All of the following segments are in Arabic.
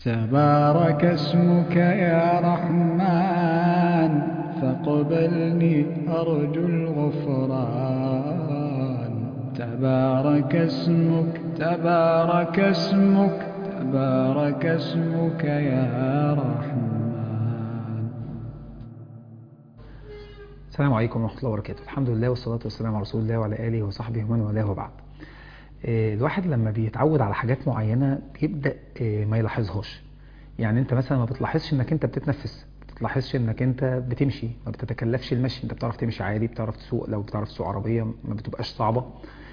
تبارك اسمك يا رحمن فاقبلني أرجو الغفران. تبارك اسمك تبارك اسمك تبارك اسمك يا رحمن. السلام عليكم ورحمة الله وبركاته. الحمد لله والصلاة والسلام على رسول الله وعلى آله وصحبه ومن والاه وبعد. الواحد لما بيتعود على حاجات معينة بيبدأ ما يلاحظهاش. يعني انت مثلا ما بتلاحظش انك انت بتتنفس، ما بتلاحظش انك انت بتمشي، ما بتتكلفش المشي، انت بتعرف تمشي عادي، بتعرف تسوق، لو بتعرف تسوق عربية ما بتبقاش صعبة.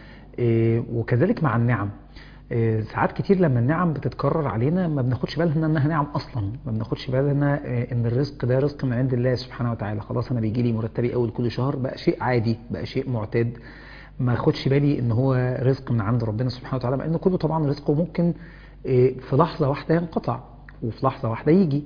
وكذلك مع النعم. ساعات كتير لما النعم بتتكرر علينا ما بناخدش بالنا انها نعم اصلا، ما بناخدش بالنا ان الرزق ده رزق من عند الله سبحانه وتعالى. خلاص انا بيجي لي مرتبي اول كل شهر، بقى شيء عادي، بقى شيء معتاد، ما اخدش بالي ان هو رزق من عند ربنا سبحانه وتعالى، مع ان كله طبعا رزقه ممكن في لحظة واحدة ينقطع وفي لحظة واحدة يجي.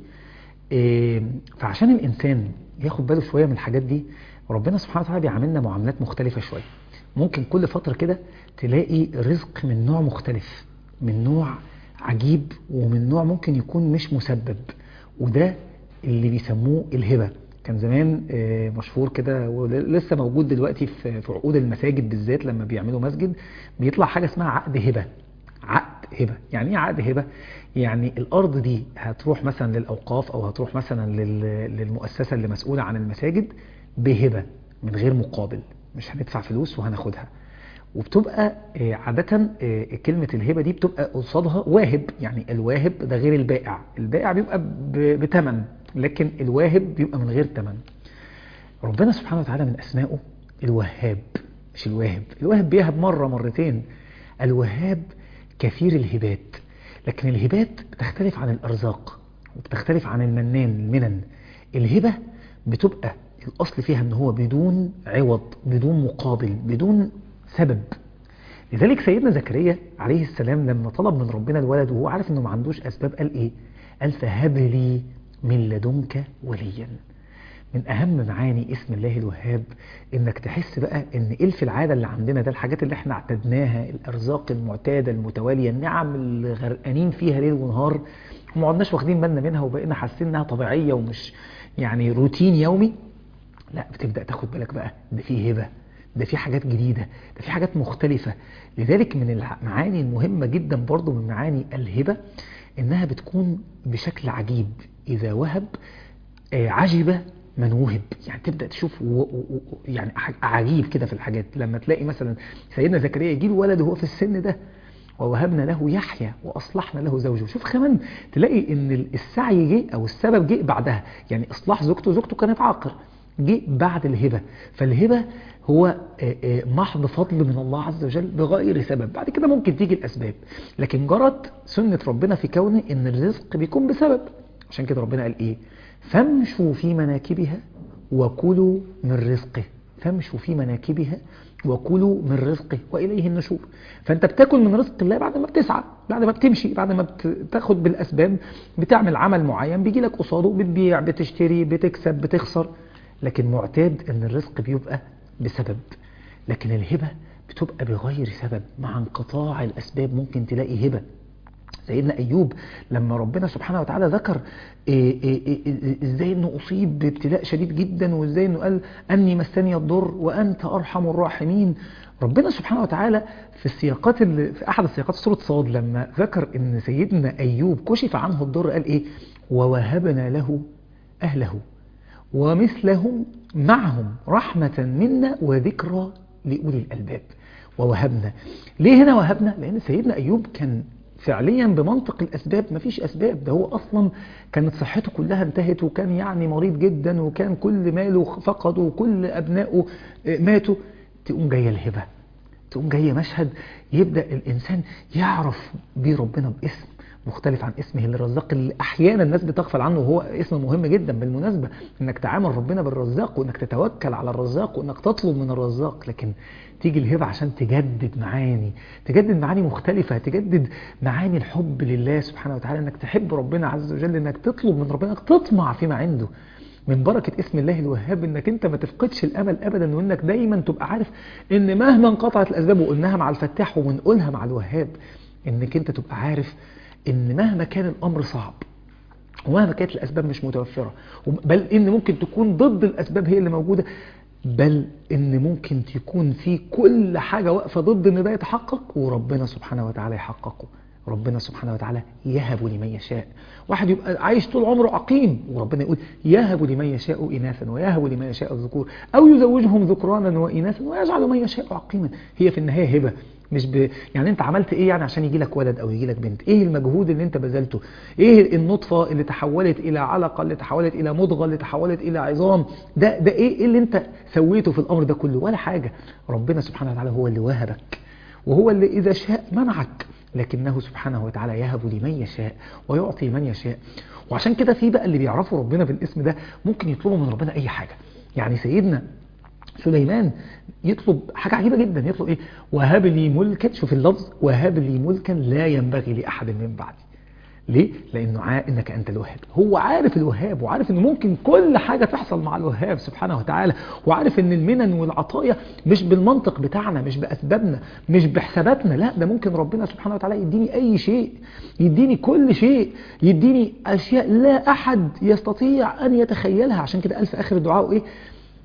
فعشان الإنسان ياخد باله شوية من الحاجات دي، ربنا سبحانه وتعالى بيعاملنا معاملات مختلفة شوية. ممكن كل فترة كده تلاقي رزق من نوع مختلف، من نوع عجيب، ومن نوع ممكن يكون مش مسبب، وده اللي بيسموه الهبة. كان زمان مشهور كده ولسه موجود دلوقتي في عقود المساجد بالذات، لما بيعملوا مسجد بيطلع حاجة اسمها عقد هبة. عقد هبة يعني ايه عقد هبة؟ يعني الارض دي هتروح مثلا للاوقاف او هتروح مثلا للمؤسسة اللي مسؤولة عن المساجد بهبة، من غير مقابل، مش هندفع فلوس وهناخدها. وبتبقى عادة كلمة الهبة دي بتبقى قصادها واهب. يعني الواهب ده غير البائع، البائع بيبقى بتمن، لكن الواهب بيبقى من غير تمن. ربنا سبحانه وتعالى من أسمائه الوهاب، مش الواهب. الواهب بيهب مرة مرتين، الوهاب كثير الهبات. لكن الهبات بتختلف عن الأرزاق وبتختلف عن المنان، المنن. الهبة بتبقى الأصل فيها أنه هو بدون عوض، بدون مقابل، بدون سبب. لذلك سيدنا زكريا عليه السلام لما طلب من ربنا الولد وهو عارف أنه ما عندوش أسباب، قال إيه؟ قال فهب لي من لدنك وليا. من أهم معاني اسم الله الوهاب إنك تحس بقى إن إيه في العادة اللي عندنا ده، الحاجات اللي إحنا اعتدناها، الأرزاق المعتادة المتوالية، النعم اللي غرقانين فيها ليل ونهار وما عدناش واخدين بالنا منها وبقينا حاسين إنها طبيعية ومش يعني روتين يومي. لا، بتبدأ تاخد بالك بقى ده فيه هبة، ده فيه حاجات جديدة، ده فيه حاجات مختلفة. لذلك من المعاني المهمة جدا برضو من معاني الهبة إنها بتكون بشكل عجيب. إذا وهب عجب من وهب. يعني تبدأ تشوف يعني عجيب كده في الحاجات. لما تلاقي مثلا سيدنا زكريا يجيله ولد وهو في السن ده، ووهبنا له يحيى وأصلحنا له زوجه. شوف كمان تلاقي ان السعي جه او السبب جه بعدها. يعني اصلاح زوجته كانت عاقر، جه بعد الهبة. فالهبة هو محض فضل من الله عز وجل بغير سبب. بعد كده ممكن تيجي الأسباب، لكن جرت سنة ربنا في كونه ان الرزق بيكون بسبب. عشان كده ربنا قال ايه؟ فامشوا في مناكبها وكلوا من رزقه. فامشوا في مناكبها وكلوا من رزقه وإليه النشور. فأنت بتاكل من رزق الله بعد ما بتسعى، بعد ما بتمشي، بعد ما بتاخد بالأسباب، بتعمل عمل معين بيجي لك قصاده، بتبيع، بتشتري، بتكسب، بتخسر. لكن معتاد أن الرزق بيبقى بسبب. لكن الهبة بتبقى بغير سبب، مع انقطاع الأسباب ممكن تلاقي هبة. سيدنا أيوب لما ربنا سبحانه وتعالى ذكر إزاي أنه أصيب بابتلاء شديد جدا، وإزاي أنه قال أني مسني الضر وأنت أرحم الراحمين. ربنا سبحانه وتعالى في السياقات في أحد السياقات سورة صاد لما ذكر أن سيدنا أيوب كشف عنه الضر قال إيه؟ ووهبنا له أهله ومثلهم معهم رحمة منا وذكرى لأولي الألباب. ووهبنا، ليه هنا وهبنا؟ لأن سيدنا أيوب كان فعليا بمنطق الأسباب مفيش أسباب، ده هو أصلا كانت صحته كلها انتهت، وكان يعني مريض جدا، وكان كل ماله فقده وكل أبنائه ماتوا. تقوم جاية الهبة، تقوم جاية مشهد يبدأ الإنسان يعرف بيه ربنا باسم مختلف عن اسمه الرزاق، اللي أحيانا الناس بتغفل عنه، وهو اسم مهم جدا بالمناسبة، إنك تعامل ربنا بالرزاق، وإنك تتوكل على الرزاق، وإنك تطلب من الرزاق. لكن تيجي الهبة عشان تجدد معاني، تجدد معاني مختلفة، تجدد معاني الحب لله سبحانه وتعالى، إنك تحب ربنا عز وجل، إنك تطلب من ربنا، إنك تطمع فيما عنده. من بركة اسم الله الوهاب انك انت ما تفقدش الامل ابدا، وانك دايما تبقى عارف ان مهما انقطعت الاسباب، وقلناها مع الفتاح وبنقولها مع الوهاب، انك انت تبقى عارف إن مهما كان الأمر صعب ومهما كانت الأسباب مش متوفرة، بل إن ممكن تكون ضد الأسباب هي اللي موجودة، بل إن ممكن تكون في كل حاجة واقفة ضد إن ده يتحقق وربنا سبحانه وتعالى يحققه. ربنا سبحانه وتعالى يهب لمن يشاء. واحد يبقى عايش طول عمره عقيم وربنا يقول يهب لمن يشاء إناثا ويهب لمن يشاء الذكور أو يزوجهم ذكرانا وإناثا ويجعل من يشاء عقيما. هي في النهاية هبة، مش يعني انت عملت ايه يعني عشان يجي لك ولد او يجي لك بنت؟ ايه المجهود اللي انت بذلته؟ ايه النطفة اللي تحولت الى علقة، اللي تحولت الى مضغة، اللي تحولت الى عظام؟ ده ايه اللي انت سويته في الامر ده كله؟ ولا حاجة. ربنا سبحانه وتعالى هو اللي وهبك، وهو اللي اذا شاء منعك، لكنه سبحانه وتعالى يهب لمن يشاء ويعطي من يشاء. وعشان كده في بقى اللي بيعرفوا ربنا بالاسم ده ممكن يطلبوا من ربنا اي حاجة. يعني سيدنا سليمان يطلب حاجة عجيبة جدا، يطلب ايه؟ وهب لي ملكا، شوف اللفظ، وهب لي ملكا لا ينبغي لأحد من بعدي. ليه؟ لأنه إنك أنت الوهاب. هو عارف الوهاب، وعارف أنه ممكن كل حاجة تحصل مع الوهاب سبحانه وتعالى، وعارف أن المنن والعطايا مش بالمنطق بتاعنا، مش بأسبابنا، مش بحساباتنا، لا ده ممكن ربنا سبحانه وتعالى يديني أي شيء، يديني كل شيء، يديني أشياء لا أحد يستطيع أن يتخيلها. عشان كده قال في آخر الدعاء إيه؟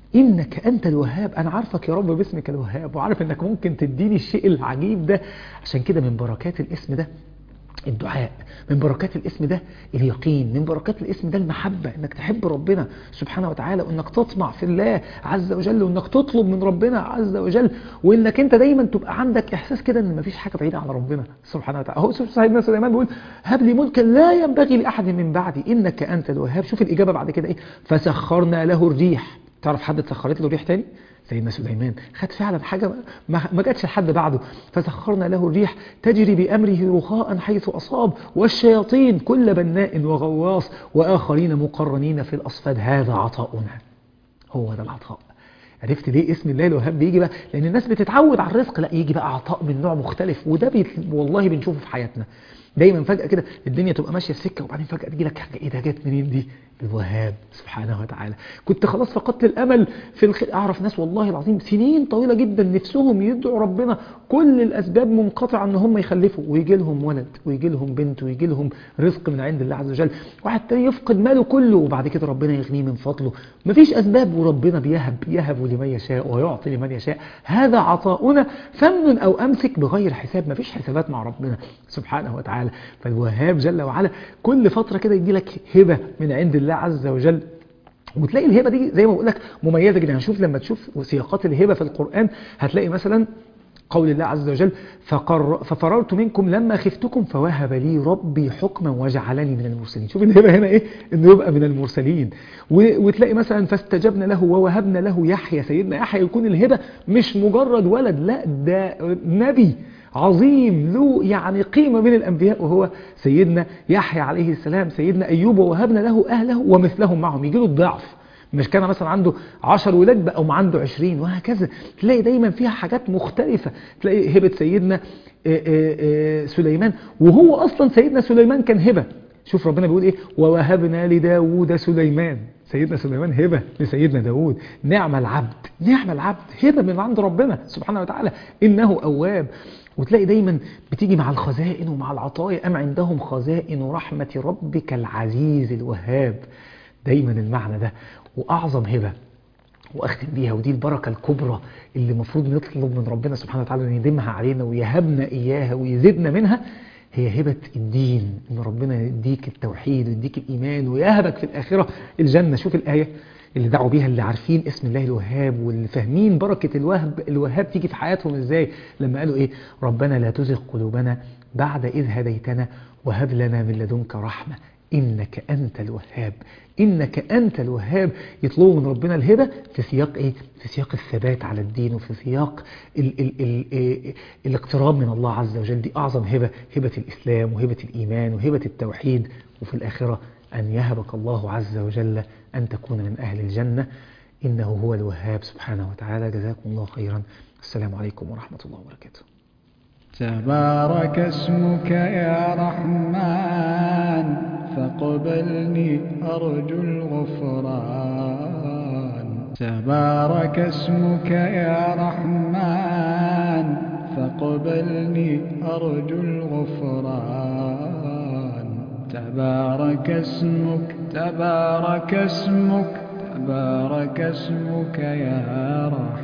إنك أنت الوهاب. أنا عارفك يا رب باسمك الوهاب، وعارف أنك ممكن تديني الشيء العجيب ده. عشان كده من بركات الاسم ده الدعاء، من بركات الاسم ده اليقين، من بركات الاسم ده المحبة، انك تحب ربنا سبحانه وتعالى، وانك تطمع في الله عز وجل، وانك تطلب من ربنا عز وجل، وانك انت دايما تبقى عندك احساس كده ان مفيش حاجة بعيدة عن ربنا سبحانه وتعالى. هو سيدنا سليمان بيقول هب لي ملكا لا ينبغي لأحد من بعدي إنك أنت الوهاب. شوف الإجابة بعد كده ايه؟ فسخرنا له الريح. تعرف حد سخرت له الريح تاني؟ سيدنا سليمان خد فعلا حاجة ما جاتش لحد بعده. فسخرنا له الريح تجري بأمره رخاء حيث أصاب، والشياطين كل بناء وغواص وآخرين مقرنين في الأصفاد. هذا عطاؤنا. هو ده العطاء. عرفت ليه اسم الله الوهاب بيجي بقى؟ لأن الناس بتتعود على الرزق، لا يجي بقى عطاء من نوع مختلف. وده والله بنشوفه في حياتنا دايما. فجأة كده الدنيا تبقى ماشية السكة، وبعدين فجأة تجي لك حاجة، ايه ده؟ جت منين دي؟ الوهاب سبحانه وتعالى. كنت خلاص فقدت الأمل في الخير. أعرف ناس والله العظيم سنين طويلة جدا نفسهم يدعوا ربنا، كل الأسباب منقطعة أن هم يخلفوا، ويجي لهم ولد ويجي لهم بنت ويجي لهم رزق من عند الله عز وجل. واحد تاني يفقد ماله كله وبعد كده ربنا يغنيه من فضله، مفيش أسباب وربنا يهب لمن يشاء ويعطي لمن يشاء. هذا عطاؤنا فمن أو أمسك بغير حساب. مفيش حسابات مع ربنا سبحانه وتعالى. فالوهاب جل وعلا كل فترة كده يجي لك هبة من عند الله عز وجل، وتلاقي الهبة دي زي ما بقول لك مميزة جدا. هنشوف لما تشوف سياقات الهبة في القرآن هتلاقي مثلا قول الله عز وجل ففررت منكم لما خفتكم فوهب لي ربي حكما وجعلني من المرسلين. شوف الهبة هنا ايه؟ انه يبقى من المرسلين. وتلاقي مثلا فاستجبنا له ووهبنا له يحيى. سيدنا يحيى يكون الهبة مش مجرد ولد، لا ده نبي عظيم له يعني قيمة من الأنبياء، وهو سيدنا يحيى عليه السلام. سيدنا أيوب ووهبنا له أهله ومثلهم معهم، يجي له الضعف. مش كان مثلا عنده 10 ولاد بقى وما عنده 20، وهكذا. تلاقي دايما فيها حاجات مختلفة. تلاقي هبة سيدنا سليمان، وهو أصلا سيدنا سليمان كان هبة. شوف ربنا بيقول ايه؟ ووهبنا لداود سليمان. سيدنا سليمان هبة لسيدنا داود. نعم العبد، نعم العبد، هبة من عند ربنا سبحانه وتعالى، إنه أواب. وتلاقي دايما بتيجي مع الخزائن ومع العطايا، أم عندهم خزائن رحمة ربك العزيز الوهاب. دايما المعنى ده. وأعظم هبة وأختم بيها، ودي البركة الكبرى اللي المفروض نطلب من ربنا سبحانه وتعالى أن يديمها علينا ويهبنا إياها ويزيدنا منها، هي هبة الدين. إن ربنا يديك التوحيد ويديك الإيمان ويهبك في الآخرة الجنة. شوف الآية اللي دعوا بيها اللي عارفين اسم الله الوهاب واللي فاهمين بركة الوهاب تيجي في حياتهم إزاي، لما قالوا إيه؟ ربنا لا تزغ قلوبنا بعد إذ هديتنا وهب لنا من لدنك رحمة إنك أنت الوهاب. إنك أنت الوهاب. يطلبوا من ربنا الهبة في سياق إيه؟ في سياق الثبات على الدين، وفي سياق الاقتراب من الله عز وجل. دي أعظم هبة، هبة الإسلام وهبة الإيمان وهبة التوحيد. وفي الآخرة أن يهبك الله عز وجل أن تكون من أهل الجنة. إنه هو الوهاب سبحانه وتعالى. جزاكم الله خيرا. السلام عليكم ورحمة الله وبركاته. تبارك اسمك يا رحمن فاقبلني أرجو الغفران. تبارك اسمك يا رحمن فاقبلني أرجو الغفران. تبارك اسمك تبارك اسمك تبارك اسمك يا رحمن.